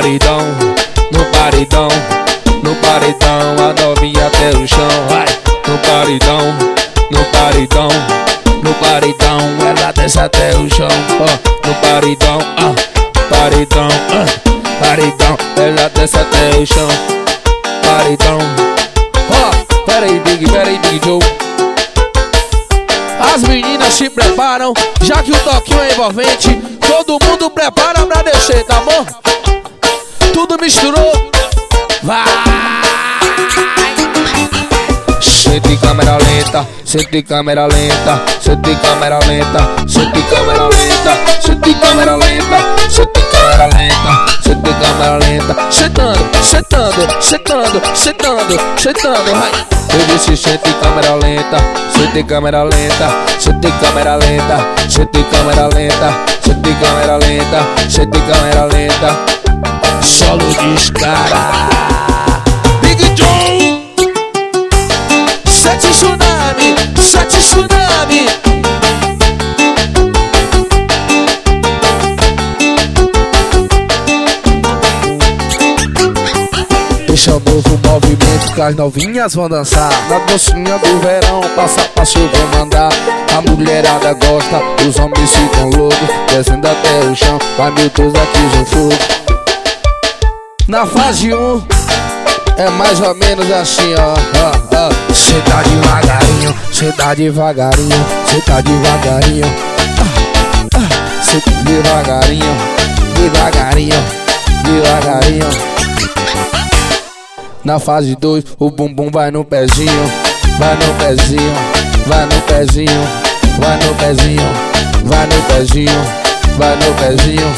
paredão, no paredão, no paredão, a novinha até o chão. Vai no paredão, no paredão, no paredão, ela desce até o chão. No paredão, paredão, paredão, ela desce até o chão. Paredão, peraí Big Joe. As meninas se preparam, já que o toquinho é envolvente. Todo mundo prepara pra descer, tá bom? Tudo misturou, vai! Sente câmera lenta, sente câmera lenta, sente câmera lenta, sente câmera lenta, sente câmera lenta, sente câmera lenta, sente câmera lenta, sentando, sentando, sentando, sentando, sentando, vai! Eu disse sente câmera lenta, sente câmera lenta, sente câmera lenta, sente câmera lenta, sente câmera lenta, sente câmera lenta, solo descara. Big Joe, sete tsunami, sete tsunami. Esse é o novo movimento que as novinhas vão dançar. Na docinha do verão, passo a passo eu vou mandar. A mulherada gosta, os homens ficam loucos, descendo até o chão. Vai meu Deus, aqui o fogo. Na fase 1 é mais ou menos assim, ó. Cê tá devagarinho, cê tá devagarinho, cê tá devagarinho, cê tá devagarinho, devagarinho, devagarinho. Na fase 2, o bumbum vai no pezinho, vai no pezinho, vai no pezinho, vai no pezinho, vai no pezinho, vai no pezinho.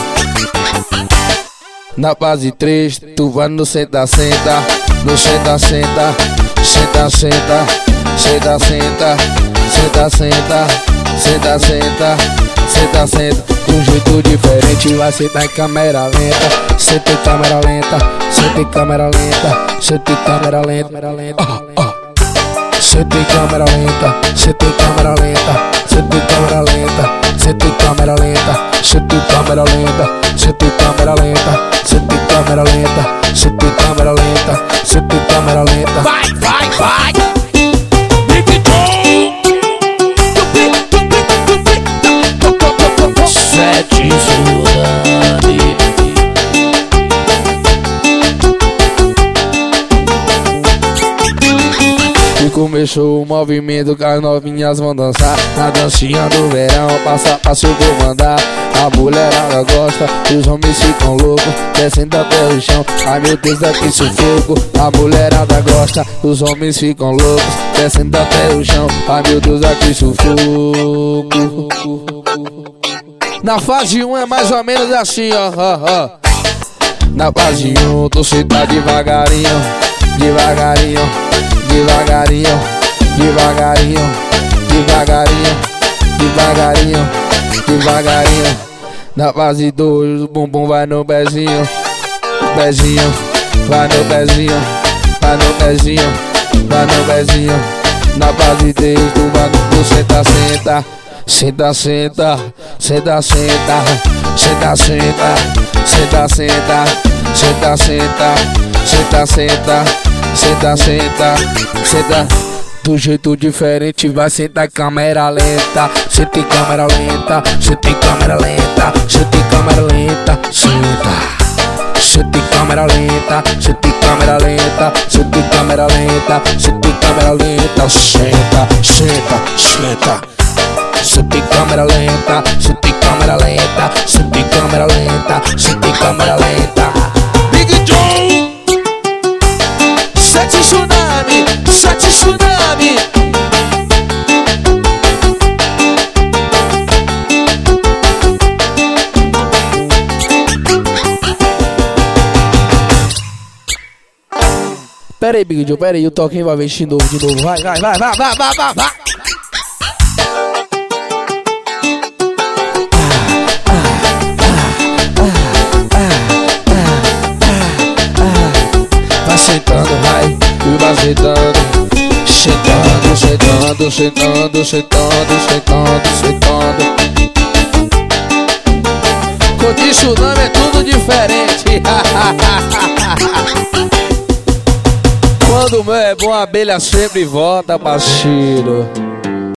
Na fase 3, tu vai no senta, senta, no senta, senta, senta, senta, senta, senta, senta, senta, senta, senta, senta, senta. De um jeito diferente, vai sentar em câmera lenta, senta em câmera lenta, senta em câmera lenta, senta em câmera lenta, senta em câmera lenta, senta em câmera lenta, senta em câmera lenta, senta em câmera lenta, senta em câmera lenta, senta em câmera lenta, senta em câmera lenta, senta em câmera lenta, senta em câmera lenta. Vai, vai, vai! Big Joe! Sete tsunami. E começou o movimento que as novinhas vão dançar. Na dancinha do verão, passo a passo eu vou mandar. A mulherada gosta, os homens ficam loucos, descendo até o chão. Ai meu Deus, aqui sufoco. A mulherada gosta, os homens ficam loucos, descendo até o chão. Ai meu Deus, aqui sufoco. Na fase 1 é mais ou menos assim, ó. Na fase 1, tu senta devagarinho, devagarinho, devagarinho, devagarinho, devagarinho, devagarinho, devagarinho. Na fase 2, o bumbum vai no pezinho, pezinho, vai no pezinho, vai no pezinho, vai no pezinho. Na fase 3, tu vai no senta, senta, senta, senta, senta, senta, senta, senta, senta, senta, senta, senta, senta, senta, senta, senta, senta. Do jeito diferente, vai sentar em câmera lenta, senta em câmera lenta, senta em câmera lenta, senta em câmera lenta, senta. Senta em câmera lenta, senta em câmera lenta, senta em câmera lenta, senta em câmera lenta, senta, senta, senta. Senta em câmera lenta, senta em câmera lenta, senta em câmera lenta, senta em câmera lenta. Big Joe, sete tsunami, sete tsunami. Pera aí, Big Joe, pera aí, o toquinho vai vir de novo, vai, vai, vai, vai, vai, vai, vai, vai. Vai sentando, vai, e vai sentando, sentando, sentando, sentando, sentando, sentando, sentando. de tsunami é tudo diferente. Quando o mel é bom, a abelha sempre volta, parceiro.